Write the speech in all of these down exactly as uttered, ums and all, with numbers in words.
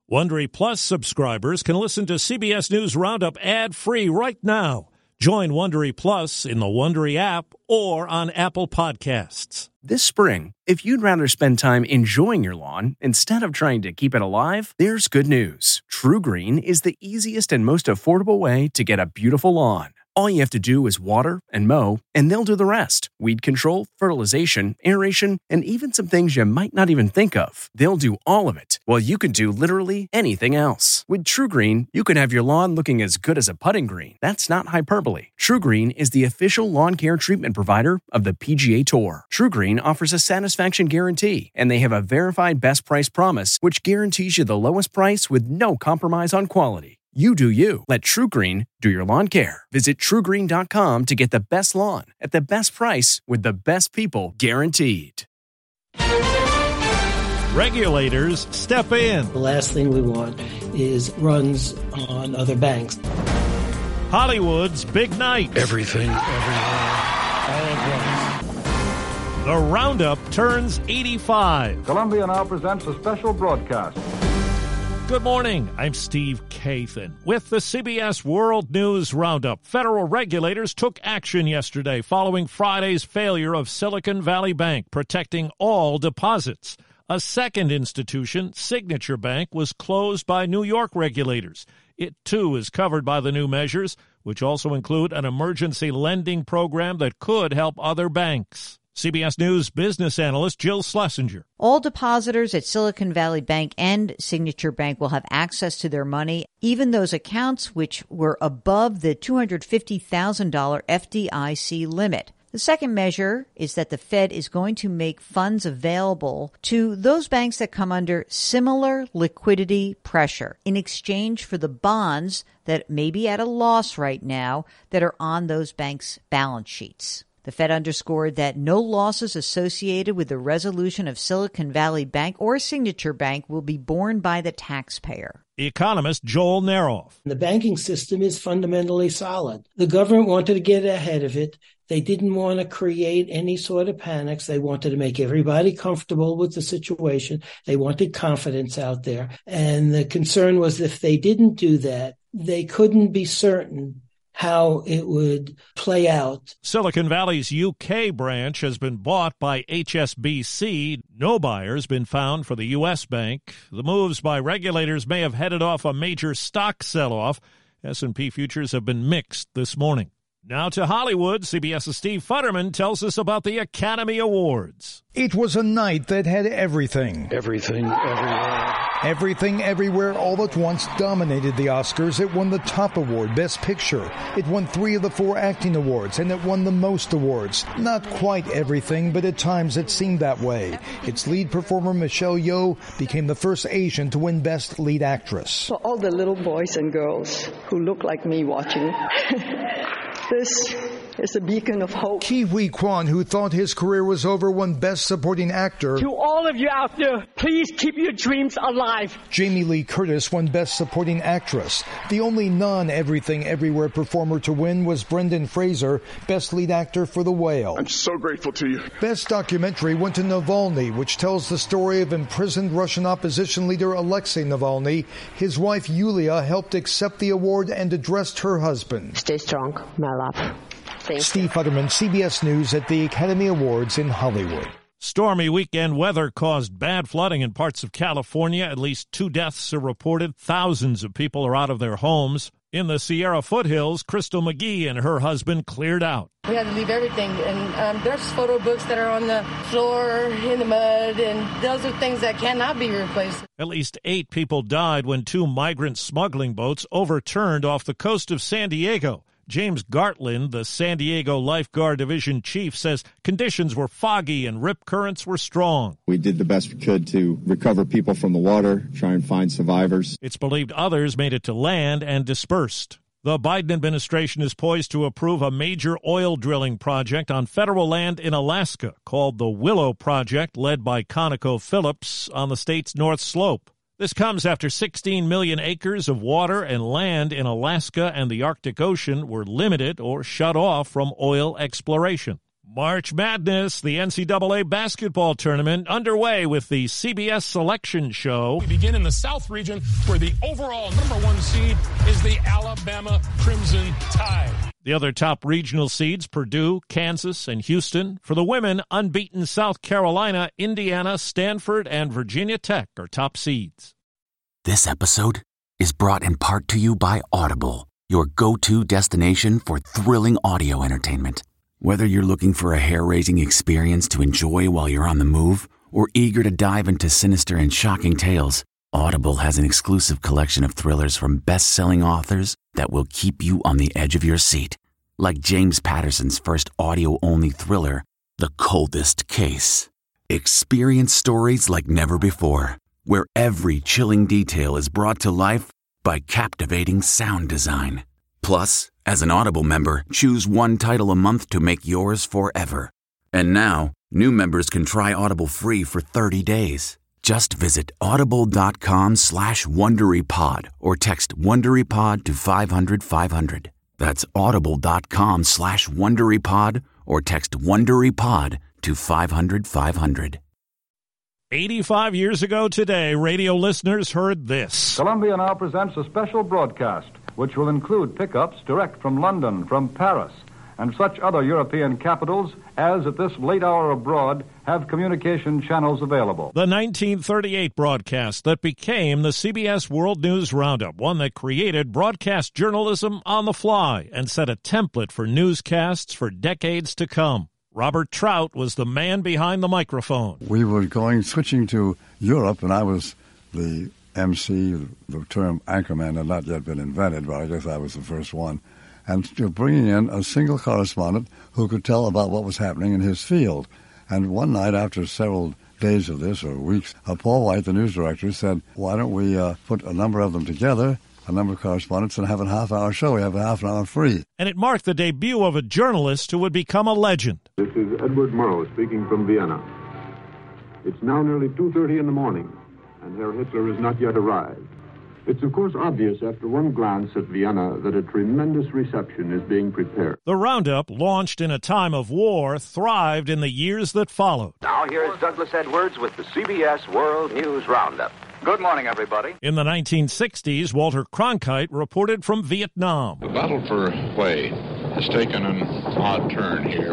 Wondery Plus subscribers can listen to C B S News Roundup ad-free right now. Join Wondery Plus in the Wondery app or on Apple Podcasts. This spring, if you'd rather spend time enjoying your lawn instead of trying to keep it alive, there's good news. True Green is the easiest and most affordable way to get a beautiful lawn. All you have to do is water and mow, and they'll do the rest. Weed control, fertilization, aeration, and even some things you might not even think of. They'll do all of it, while you can do literally anything else. With True Green, you can have your lawn looking as good as a putting green. That's not hyperbole. True Green is the official lawn care treatment provider of the P G A Tour. True Green offers a satisfaction guarantee, and they have a verified best price promise, which guarantees you the lowest price with no compromise on quality. You do you. Let True Green do your lawn care. Visit true green dot com to get the best lawn at the best price with the best people guaranteed. Regulators step in. The last thing we want is runs on other banks. Hollywood's big night. Everything, everywhere, all at once. The Roundup turns eighty-five. Columbia now presents a special broadcast. Good morning. I'm Steve Kathan with the C B S World News Roundup. Federal regulators took action yesterday following Friday's failure of Silicon Valley Bank, protecting all deposits. A second institution, Signature Bank, was closed by New York regulators. It, too, is covered by the new measures, which also include an emergency lending program that could help other banks. C B S News business analyst Jill Schlesinger. All depositors at Silicon Valley Bank and Signature Bank will have access to their money, even those accounts which were above the two hundred fifty thousand dollars F D I C limit. The second measure is that the Fed is going to make funds available to those banks that come under similar liquidity pressure in exchange for the bonds that may be at a loss right now that are on those banks' balance sheets. The Fed underscored that no losses associated with the resolution of Silicon Valley Bank or Signature Bank will be borne by the taxpayer. Economist Joel Naroff. The banking system is fundamentally solid. The government wanted to get ahead of it. They didn't want to create any sort of panics. They wanted to make everybody comfortable with the situation. They wanted confidence out there. And the concern was if they didn't do that, they couldn't be certain how it would play out. Silicon Valley's U K branch has been bought by H S B C. No buyer's been found for the U S bank. The moves by regulators may have headed off a major stock sell-off. S and P futures have been mixed this morning. Now to Hollywood, CBS's Steve Futterman tells us about the Academy Awards. It was a night that had everything. Everything, everywhere. Everything, Everywhere, All at Once dominated the Oscars. It won the top award, Best Picture. It won three of the four acting awards, and it won the most awards. Not quite everything, but at times it seemed that way. Its lead performer, Michelle Yeoh, became the first Asian to win Best Lead Actress. For all the little boys and girls who look like me watching, this is a beacon of hope. Ke Huy Quan, who thought his career was over, won Best Supporting Actor. To all of you out there, please keep your dreams alive. Jamie Lee Curtis won Best Supporting Actress. The only non-Everything Everywhere performer to win was Brendan Fraser, Best Lead Actor for The Whale. I'm so grateful to you. Best Documentary went to Navalny, which tells the story of imprisoned Russian opposition leader Alexei Navalny. His wife Yulia helped accept the award and addressed her husband. Stay strong, my love. Thank Steve you. Futterman, C B S News at the Academy Awards in Hollywood. Stormy weekend weather caused bad flooding in parts of California. At least two deaths are reported. Thousands of people are out of their homes. In the Sierra foothills, Crystal McGee and her husband cleared out. We had to leave everything, and um, there's photo books that are on the floor in the mud, and those are things that cannot be replaced. At least eight people died when two migrant smuggling boats overturned off the coast of San Diego. James Gartland, the San Diego Lifeguard Division chief, says conditions were foggy and rip currents were strong. We did the best we could to recover people from the water, try and find survivors. It's believed others made it to land and dispersed. The Biden administration is poised to approve a major oil drilling project on federal land in Alaska called the Willow Project, led by ConocoPhillips on the state's North Slope. This comes after sixteen million acres of water and land in Alaska and the Arctic Ocean were limited or shut off from oil exploration. March Madness, the N C double A basketball tournament, underway with the C B S Selection Show. We begin in the South region, where the overall number one seed is the Alabama Crimson Tide. The other top regional seeds, Purdue, Kansas, and Houston. For the women, unbeaten South Carolina, Indiana, Stanford, and Virginia Tech are top seeds. This episode is brought in part to you by Audible, your go-to destination for thrilling audio entertainment. Whether you're looking for a hair-raising experience to enjoy while you're on the move or eager to dive into sinister and shocking tales, Audible has an exclusive collection of thrillers from best-selling authors that will keep you on the edge of your seat. Like James Patterson's first audio-only thriller, The Coldest Case. Experience stories like never before, where every chilling detail is brought to life by captivating sound design. Plus, as an Audible member, choose one title a month to make yours forever. And now, new members can try Audible free for thirty days. Just visit audible.com slash WonderyPod or text WonderyPod to five hundred five hundred. That's audible.com slash WonderyPod or text WonderyPod to five hundred five hundred. eighty-five years ago today, radio listeners heard this. Columbia now presents a special broadcast, which will include pickups direct from London, from Paris, and such other European capitals as at this late hour abroad have communication channels available. The nineteen thirty-eight broadcast that became the C B S World News Roundup, one that created broadcast journalism on the fly and set a template for newscasts for decades to come. Robert Trout was the man behind the microphone. We were going, switching to Europe, and I was the M C. The term anchorman had not yet been invented, but I guess I was the first one. And you're bringing in a single correspondent who could tell about what was happening in his field. And one night, after several days of this, or weeks, uh, Paul White, the news director, said, why don't we uh, put a number of them together, a number of correspondents, and have a half-hour show? We have a half an hour free. And it marked the debut of a journalist who would become a legend. This is Edward Murrow speaking from Vienna. It's now nearly two thirty in the morning, and Herr Hitler has not yet arrived. It's, of course, obvious after one glance at Vienna that a tremendous reception is being prepared. The Roundup, launched in a time of war, thrived in the years that followed. Now here's Douglas Edwards with the C B S World News Roundup. Good morning, everybody. In the nineteen sixties, Walter Cronkite reported from Vietnam. The battle for Hue has taken an odd turn here.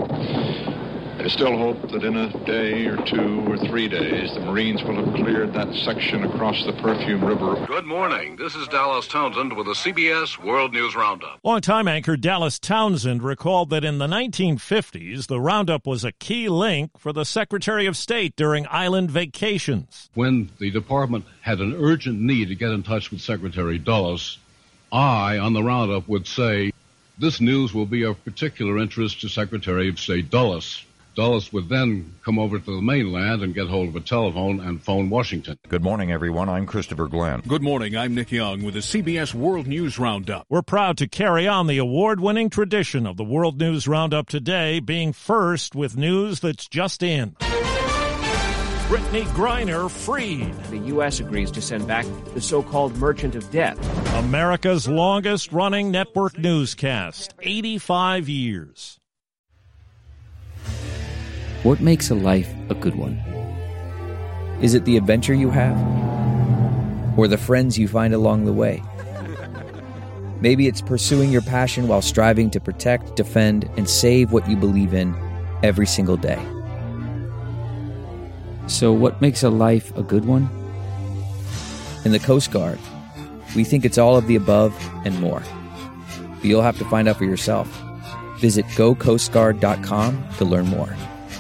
I still hope that in a day or two or three days, the Marines will have cleared that section across the Perfume River. Good morning. This is Dallas Townsend with the C B S World News Roundup. Longtime anchor Dallas Townsend recalled that in the nineteen fifties, the Roundup was a key link for the Secretary of State during island vacations. When the department had an urgent need to get in touch with Secretary Dulles, I, on the Roundup, would say, this news will be of particular interest to Secretary of State Dulles. Dulles would then come over to the mainland and get hold of a telephone and phone Washington. Good morning, everyone. I'm Christopher Glenn. Good morning. I'm Nick Young with the C B S World News Roundup. We're proud to carry on the award-winning tradition of the World News Roundup today, being first with news that's just in. Brittany Griner freed. The U S agrees to send back the so-called Merchant of Death. America's longest-running network newscast, eighty-five years. What makes a life a good one? Is it the adventure you have? Or the friends you find along the way? Maybe it's pursuing your passion while striving to protect, defend, and save what you believe in every single day. So what makes a life a good one? In the Coast Guard, we think it's all of the above and more. But you'll have to find out for yourself. Visit go coast guard dot com to learn more.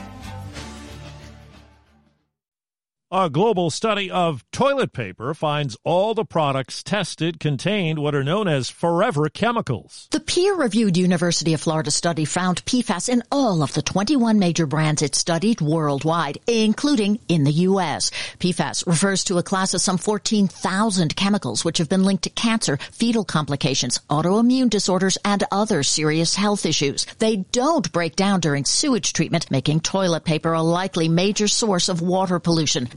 A global study of toilet paper finds all the products tested contained what are known as forever chemicals. The peer-reviewed University of Florida study found P FAS in all of the twenty-one major brands it studied worldwide, including in the U S. P FAS refers to a class of some fourteen thousand chemicals which have been linked to cancer, fetal complications, autoimmune disorders, and other serious health issues. They don't break down during sewage treatment, making toilet paper a likely major source of water pollution.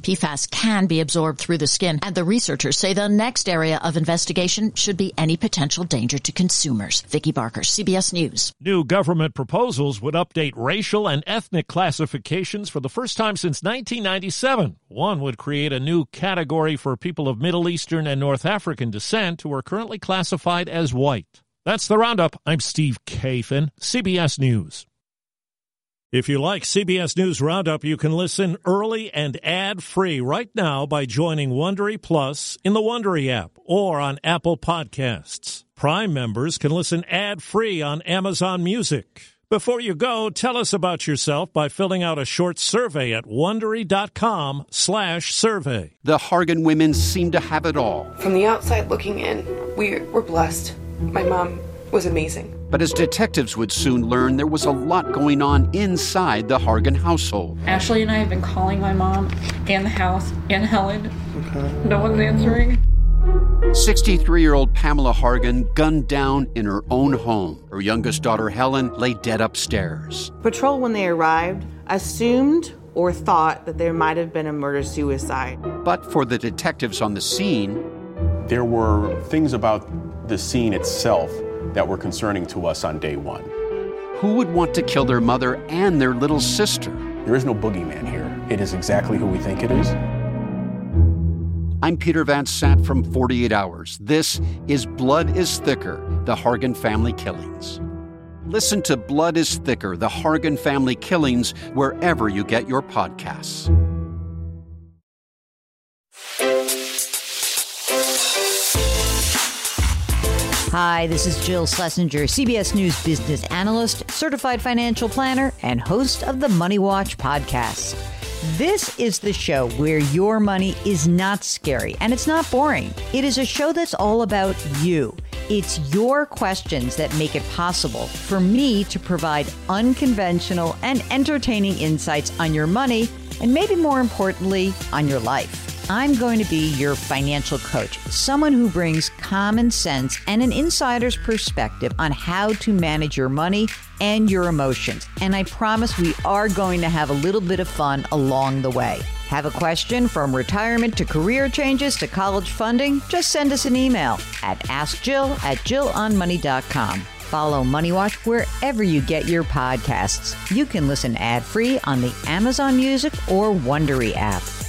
P FAS can be absorbed through the skin, and the researchers say the next area of investigation should be any potential danger to consumers. Vicki Barker, C B S News. New government proposals would update racial and ethnic classifications for the first time since nineteen ninety-seven. One would create a new category for people of Middle Eastern and North African descent who are currently classified as white. That's the Roundup. I'm Steve Kathan, C B S News. If you like C B S News Roundup, you can listen early and ad-free right now by joining Wondery Plus in the Wondery app or on Apple Podcasts. Prime members can listen ad-free on Amazon Music. Before you go, tell us about yourself by filling out a short survey at Wondery.com slash survey. The Hargan women seem to have it all. From the outside looking in, we were blessed. My mom was amazing. But as detectives would soon learn, there was a lot going on inside the Hargan household. Ashley and I have been calling my mom and the house and Helen. Okay. No one's answering. sixty-three-year-old Pamela Hargan gunned down in her own home. Her youngest daughter, Helen, lay dead upstairs. Patrol, when they arrived, assumed or thought that there might have been a murder-suicide. But for the detectives on the scene, there were things about the scene itself that were concerning to us on day one. Who would want to kill their mother and their little sister? There is no boogeyman here. It is exactly who we think it is. I'm Peter Van Sant from forty-eight hours. This is Blood is Thicker, the Hargan Family Killings. Listen to Blood is Thicker, the Hargan Family Killings, wherever you get your podcasts. Hi, this is Jill Schlesinger, C B S News business analyst, certified financial planner, and host of the Money Watch podcast. This is the show where your money is not scary and it's not boring. It is a show that's all about you. It's your questions that make it possible for me to provide unconventional and entertaining insights on your money and maybe more importantly, on your life. I'm going to be your financial coach, someone who brings common sense and an insider's perspective on how to manage your money and your emotions. And I promise we are going to have a little bit of fun along the way. Have a question from retirement to career changes to college funding? Just send us an email at askjill at jill on money dot com. Follow Money Watch wherever you get your podcasts. You can listen ad-free on the Amazon Music or Wondery app.